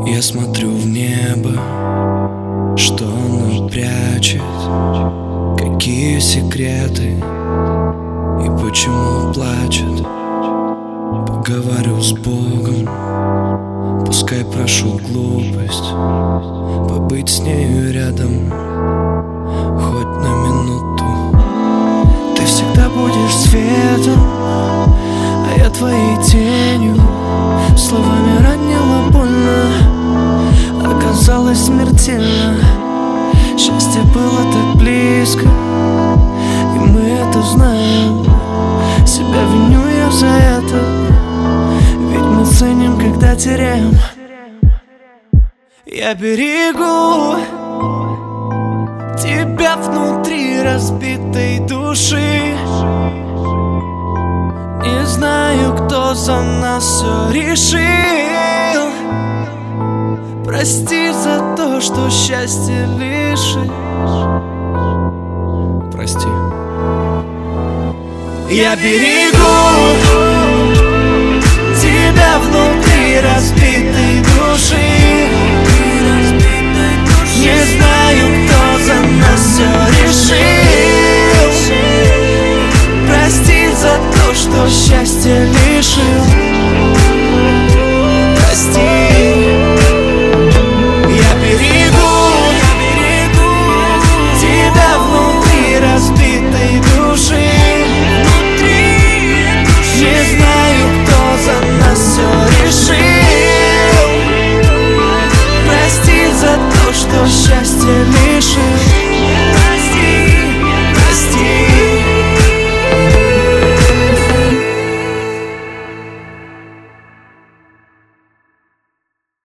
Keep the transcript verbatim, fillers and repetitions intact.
Я смотрю в небо, что оно прячет, какие секреты и почему плачет. Поговорю с Богом, пускай прошу глупость побыть с нею рядом хоть на минуту. Ты всегда будешь светом, а я твоей тенью. Словами ранило больно, оказалось смертельно. Счастье было так близко, и мы это знаем. Себя виню я за это, ведь мы ценим, когда теряем. Я берегу тебя внутри разбитой души. Не знаю, кто за нас все решил. Прости за то, что счастье лишишь. Прости. Я берегу